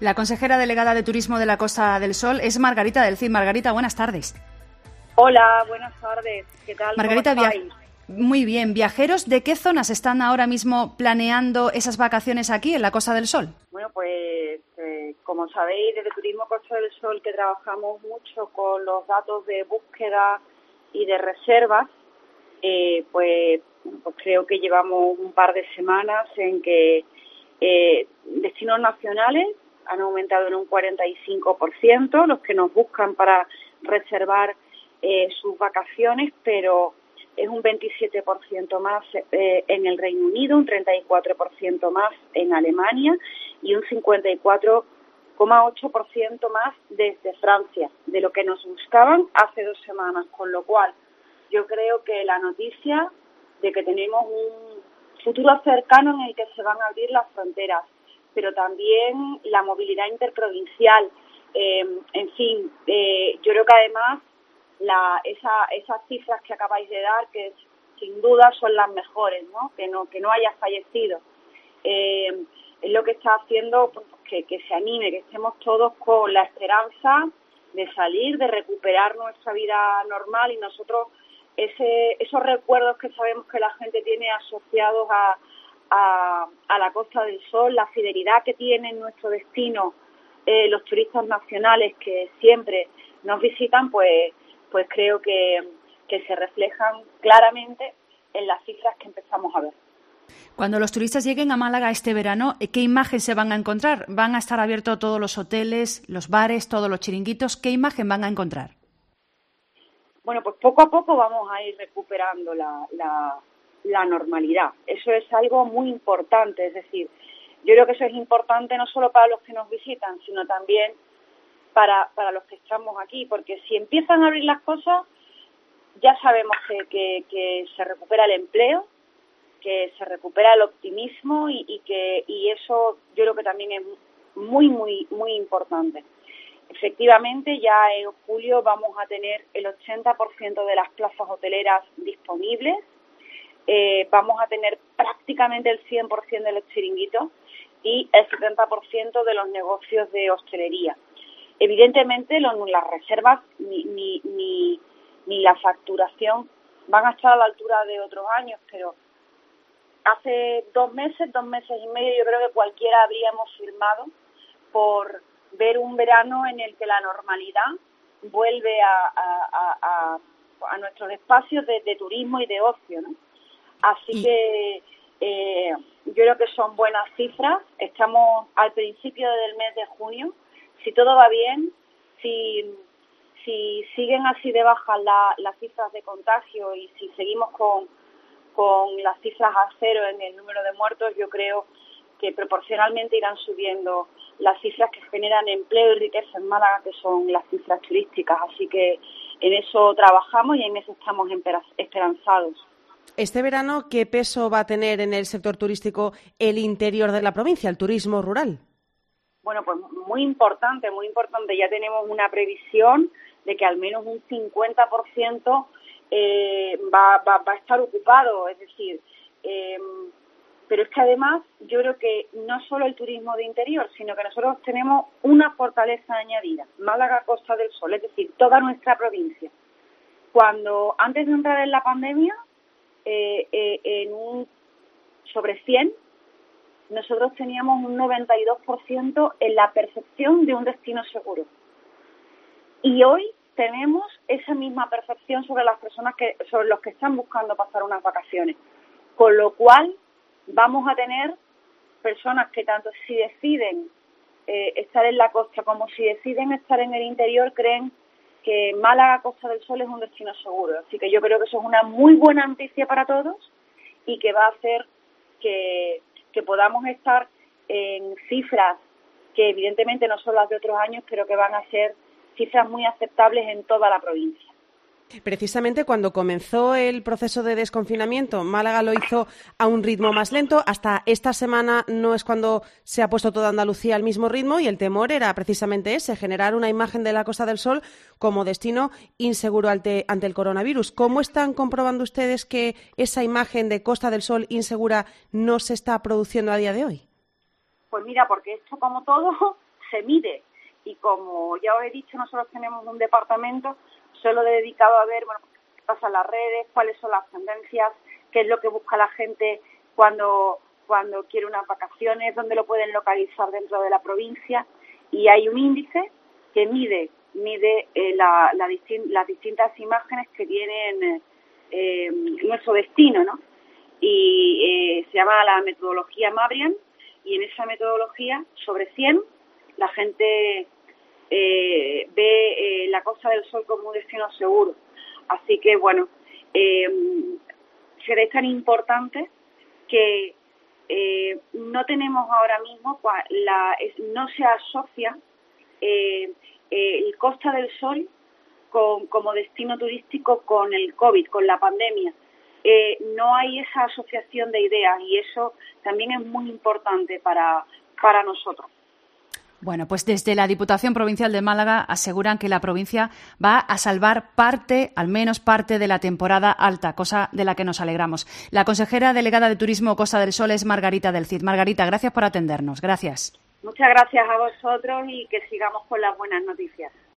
La consejera delegada de Turismo de la Costa del Sol es Margarita del Cid. Margarita, buenas tardes. Hola, buenas tardes. ¿Qué tal? Margarita, muy bien. ¿Viajeros de qué zonas están ahora mismo planeando esas vacaciones aquí en la Costa del Sol? Bueno, pues como sabéis, desde Turismo Costa del Sol que trabajamos mucho con los datos de búsqueda y de reservas, pues creo que llevamos un par de semanas en que destinos nacionales han aumentado en un 45%, los que nos buscan para reservar sus vacaciones, pero es un 27% más en el Reino Unido, un 34% más en Alemania y un 54,8% más desde Francia, de lo que nos buscaban hace 2 semanas, con lo cual yo creo que la noticia de que tenemos un futuro cercano en el que se van a abrir las fronteras, pero también la movilidad interprovincial, en fin, yo creo que además esas cifras que acabáis de dar, que sin duda son las mejores, ¿no? Que no haya fallecido, es lo que está haciendo que se anime, que estemos todos con la esperanza de salir, de recuperar nuestra vida normal y nosotros esos recuerdos que sabemos que la gente tiene asociados a la Costa del Sol, la fidelidad que tienen nuestro destino, los turistas nacionales que siempre nos visitan, pues creo que se reflejan claramente en las cifras que empezamos a ver. Cuando los turistas lleguen a Málaga este verano, ¿qué imagen se van a encontrar? ¿Van a estar abiertos todos los hoteles, los bares, todos los chiringuitos? ¿Qué imagen van a encontrar? Bueno, pues poco a poco vamos a ir recuperando la normalidad. Eso es algo muy importante, es decir, yo creo que eso es importante no solo para los que nos visitan, sino también para los que estamos aquí, porque si empiezan a abrir las cosas, ya sabemos que se recupera el empleo, que se recupera el optimismo y eso yo creo que también es muy, muy, muy importante. Efectivamente, ya en julio vamos a tener el 80% de las plazas hoteleras disponibles, vamos a tener prácticamente el 100% de los chiringuitos y el 70% de los negocios de hostelería. Evidentemente, las reservas ni la facturación van a estar a la altura de otros años, pero hace 2 meses y medio, yo creo que cualquiera habríamos firmado por ver un verano en el que la normalidad vuelve a nuestros espacios de turismo y de ocio, ¿no? Así que yo creo que son buenas cifras. Estamos al principio del mes de junio. Si todo va bien, si siguen así de bajas las cifras de contagio y si seguimos con las cifras a cero en el número de muertos, yo creo que proporcionalmente irán subiendo las cifras que generan empleo y riqueza en Málaga, que son las cifras turísticas. Así que en eso trabajamos y en eso estamos esperanzados. Este verano, ¿qué peso va a tener en el sector turístico el interior de la provincia, el turismo rural? Bueno, pues muy importante. Ya tenemos una previsión de que al menos un 50% va a estar ocupado, es decir, pero es que además yo creo que no solo el turismo de interior, sino que nosotros tenemos una fortaleza añadida, Málaga Costa del Sol, es decir, toda nuestra provincia. Cuando antes de entrar en la pandemia, sobre 100, nosotros teníamos un 92% en la percepción de un destino seguro. Y hoy tenemos esa misma percepción sobre sobre los que están buscando pasar unas vacaciones. Con lo cual, vamos a tener personas que tanto si deciden estar en la costa como si deciden estar en el interior, creen que Málaga Costa del Sol es un destino seguro. Así que yo creo que eso es una muy buena noticia para todos y que va a hacer que podamos estar en cifras que evidentemente no son las de otros años, pero que van a ser cifras muy aceptables en toda la provincia. Precisamente cuando comenzó el proceso de desconfinamiento, Málaga lo hizo a un ritmo más lento. Hasta esta semana no es cuando se ha puesto toda Andalucía al mismo ritmo y el temor era precisamente ese, generar una imagen de la Costa del Sol como destino inseguro ante el coronavirus. ¿Cómo están comprobando ustedes que esa imagen de Costa del Sol insegura no se está produciendo a día de hoy? Pues mira, porque esto como todo se mide. Y como ya os he dicho, nosotros tenemos un departamento solo dedicado a ver, bueno, qué pasa en las redes, cuáles son las tendencias, qué es lo que busca la gente cuando quiere unas vacaciones, dónde lo pueden localizar dentro de la provincia. Y hay un índice que mide las distintas imágenes que tienen nuestro destino, ¿no? Y se llama la metodología Mabrian, y en esa metodología, sobre 100, la gente ve la Costa del Sol como un destino seguro. Así que, bueno, será tan importante que no tenemos ahora mismo, no se asocia el Costa del Sol como destino turístico con el COVID, con la pandemia. No hay esa asociación de ideas, y eso también es muy importante para nosotros. Bueno, pues desde la Diputación Provincial de Málaga aseguran que la provincia va a salvar al menos parte de la temporada alta, cosa de la que nos alegramos. La consejera delegada de Turismo Costa del Sol es Margarita del Cid. Margarita, gracias por atendernos. Gracias. Muchas gracias a vosotros y que sigamos con las buenas noticias.